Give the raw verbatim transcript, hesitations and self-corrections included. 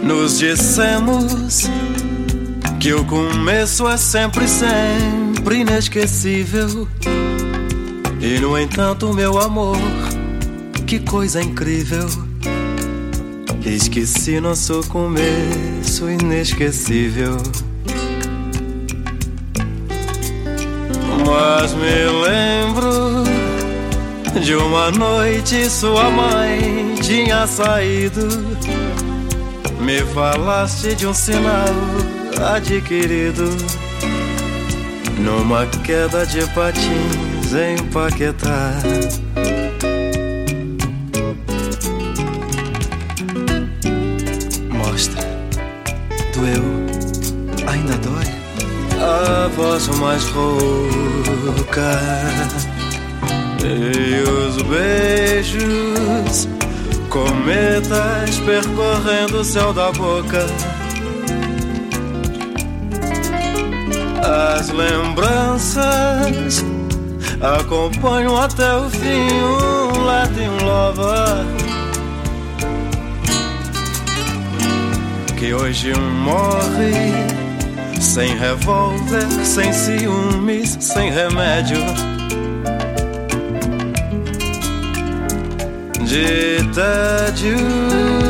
Nos dissemos que o começo é sempre, sempre inesquecível. E no entanto, meu amor, que coisa incrível, esqueci nosso começo inesquecível. Mas me lembro de uma noite sua mãe tinha saído. Me falaste de um sinal adquirido numa queda de patins em Paquetá. Mostra, doeu, ainda dói? A voz mais rouca e os beijos, cometas percorrendo o céu da boca. As lembranças acompanham até o fim um Latin lover que hoje morre sem revólver, sem ciúmes, sem remédio. De tédio